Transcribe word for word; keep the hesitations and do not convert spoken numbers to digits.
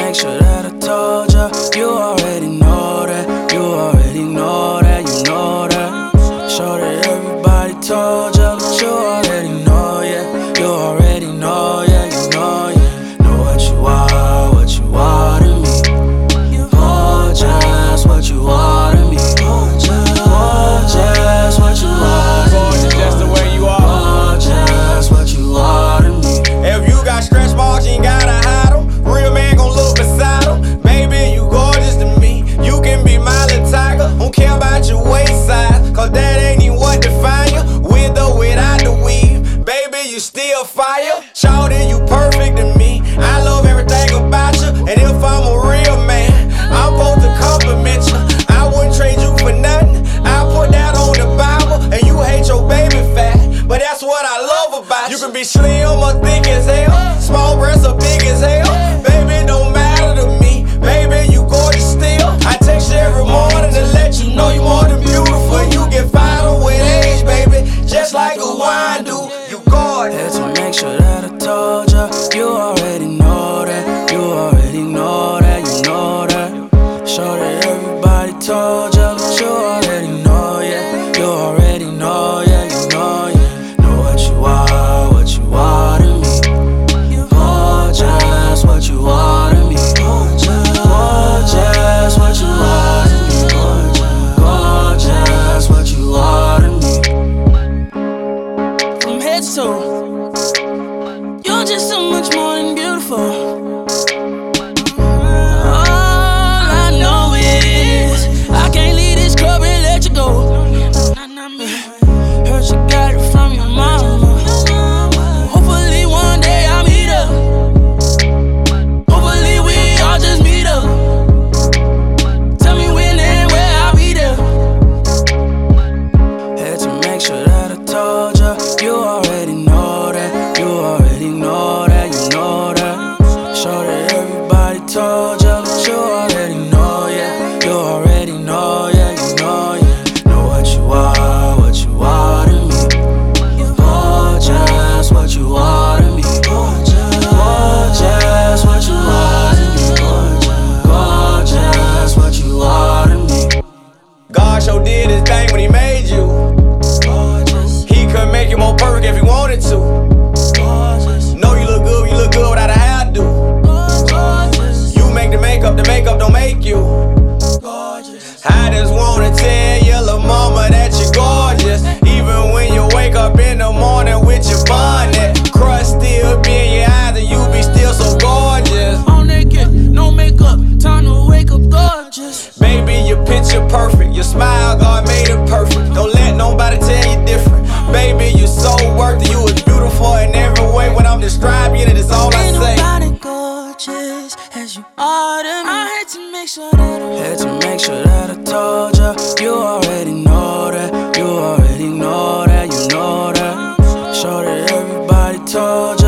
make sure that I told ya. You already know that, you already know that, you know that. Sure that everybody told ya, but you already know, yeah. You already know, yeah, you know, yeah. Know what you are, what you are to me. Gorgeous, what you are to me. Gorgeous, what you are to me. Gorgeous, just the way you are. Gorgeous, what you are to me. If you got stretch marks, you ain't gotta hide them. Real man gon' look beside them. Baby, you gorgeous to me. You can be my little tiger. Don't care about your waist size, cause that ain't even what define you. With or without the weave, baby, you still fire. Shawty, you perfect to me. I love everything about you. And if I'm a real man, I'm supposed to compliment you. I wouldn't trade you for nothing. I put that on the Bible. And you hate your baby fat, but that's what I love about you. You can be slim or thick as hell, small breasts or big as hell. Baby, it don't matter to me. Baby, you gorgeous still. I text you every morning to let you know you more than beautiful. You get finer with age, baby, just like a wine do. You gorgeous. Had to make sure that I told ya. You already know that, you already know that, you know that. Sure that everybody told ya, but you already know, yeah. You already know, yeah, you know, yeah. Know what you are, what you are to me. Gorgeous, what you are to me. Gorgeous, what you are to me. Gorgeous, what you are to me. From head to toe, you're just so much more than beautiful. Heard you got it from your mama. Hopefully one day I'll meet her. Hopefully we all just meet up. Tell me when and where I'll be there. Had to make sure that I told ya. You already know that, you already know that, you know that. Sure that everybody told ya, but you already know, yeah. You already know, yeah, you know, yeah. Know what you are, what you are to me. Gorgeous, what you are to me. Gorgeous, what you are to me. Gorgeous, what you are to me. God sure did his thing when he made you. He could make you more perfect if he wanted to. Know you look good, you look good without a hairdo. You make the makeup, the makeup don't make you. I just wanna tell you, little mama, that you're gorgeous. Even when you wake up in the morning with your bonnet, crust still be in your eyes and you be still so gorgeous. All naked, no makeup, time to wake up gorgeous. Baby, your picture perfect, your smile, God made it perfect. Don't let nobody tell you different. Baby, you so worth it, you was beautiful in every way. When I'm describing it, it's all I say. Ain't nobody gorgeous as you are to me. I had to make sure that I had to make sure that I told ya. You already know that, you already know that, you know that. Sure that everybody told ya.